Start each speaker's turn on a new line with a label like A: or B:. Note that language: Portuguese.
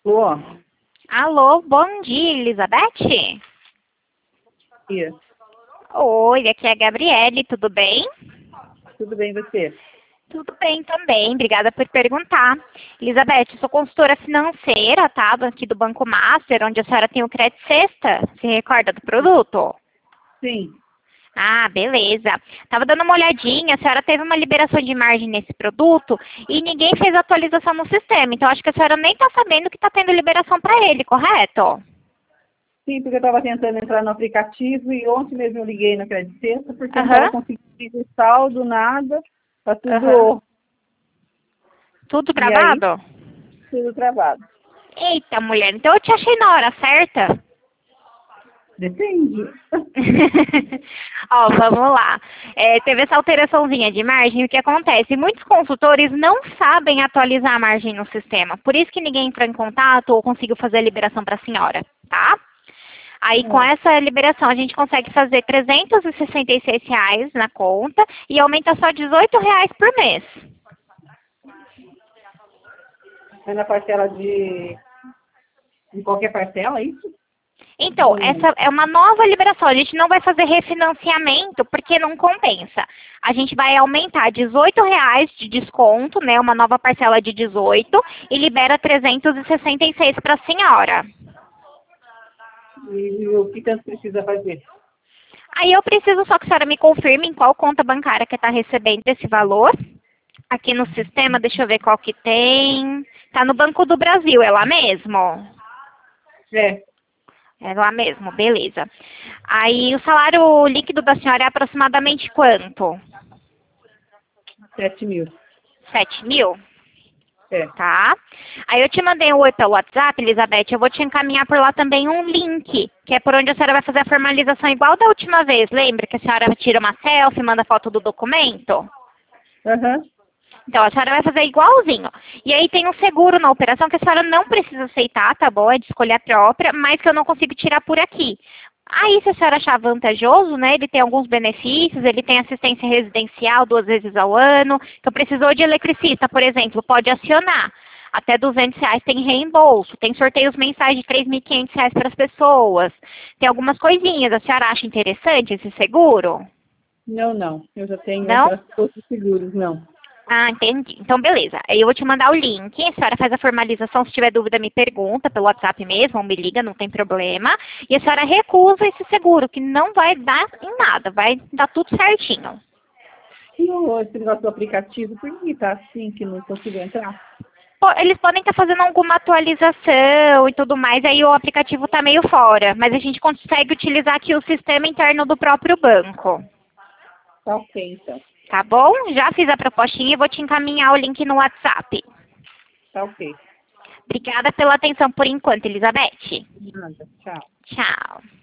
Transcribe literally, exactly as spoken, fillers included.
A: Alô?
B: Alô, bom dia, Elizabeth?
A: Dia.
B: Oi, aqui é a Gabriele, tudo bem?
A: Tudo bem, você?
B: Tudo bem também, obrigada por perguntar. Elizabeth, eu sou consultora financeira, tá? Aqui do Banco Master, onde a senhora tem o Crédito Sexta. Se recorda do produto?
A: Sim.
B: Ah, beleza. Tava dando uma olhadinha, a senhora teve uma liberação de margem nesse produto e ninguém fez atualização no sistema. Então, acho que a senhora nem está sabendo que está tendo liberação para ele, correto?
A: Sim, porque eu estava tentando entrar no aplicativo e ontem mesmo eu liguei na Crédito Sexta porque eu não
B: Aham.
A: estava conseguindo saldo, nada. Tá
B: Aham.
A: tudo...
B: Tudo
A: E aí,
B: travado?
A: tudo travado.
B: Eita, mulher, então eu te achei na hora certa.
A: Depende.
B: Ó, vamos lá. É, teve essa alteraçãozinha de margem, o que acontece? Muitos consultores não sabem atualizar a margem no sistema. Por isso que ninguém entrou em contato ou conseguiu fazer a liberação para a senhora, tá? Aí, com
A: Hum.
B: essa liberação, a gente consegue fazer trezentos e sessenta e seis reais na conta e aumenta só dezoito reais por mês.
A: É na parcela de... De qualquer parcela, é isso?
B: Então,
A: Hum.
B: essa é uma nova liberação. A gente não vai fazer refinanciamento porque não compensa. A gente vai aumentar dezoito reais de desconto, né? Uma nova parcela de dezoito e libera trezentos e sessenta e seis para a senhora.
A: E, e o que tanto precisa fazer?
B: Aí eu preciso só que a senhora me confirme em qual conta bancária que está recebendo esse valor. Aqui no sistema, deixa eu ver qual que tem. Tá no Banco do Brasil, é lá mesmo?
A: É,
B: É lá mesmo, beleza. Aí o salário líquido da senhora é aproximadamente quanto?
A: sete mil.
B: Sete mil?
A: É.
B: Tá? Aí eu te mandei um oi pelo WhatsApp, Elizabeth. Eu vou te encaminhar por lá também um link, que é por onde a senhora vai fazer a formalização igual da última vez. Lembra que a senhora tira uma selfie, manda foto do documento?
A: Aham.
B: Então, a senhora vai fazer igualzinho. E aí tem um seguro na operação que a senhora não precisa aceitar, tá bom? É de escolha própria, mas que eu não consigo tirar por aqui. Aí, se a senhora achar vantajoso, né, ele tem alguns benefícios, ele tem assistência residencial duas vezes ao ano. Então, precisou de eletricista, por exemplo, pode acionar. Até duzentos reais tem reembolso. Tem sorteios mensais de três mil e quinhentos reais para as pessoas. Tem algumas coisinhas. A senhora acha interessante esse seguro?
A: Não, não. Eu já tenho
B: Não?
A: outras, outros seguros, não.
B: Ah, entendi. Então, beleza. Aí eu vou te mandar o link. A senhora faz a formalização. Se tiver dúvida, me pergunta pelo WhatsApp mesmo, ou me liga, não tem problema. E a senhora recusa esse seguro, que não vai dar em nada. Vai dar tudo certinho.
A: E o, esse negócio do aplicativo, por que tá assim que não consigo entrar?
B: Pô, eles podem estar fazendo alguma atualização e tudo mais, aí o aplicativo está meio fora. Mas a gente consegue utilizar aqui o sistema interno do próprio banco.
A: Tá ok, então.
B: Tá bom? Já fiz a propostinha e vou te encaminhar o link no WhatsApp.
A: Tá ok.
B: Obrigada pela atenção por enquanto, Elizabeth.
A: Nada. Tchau.
B: Tchau.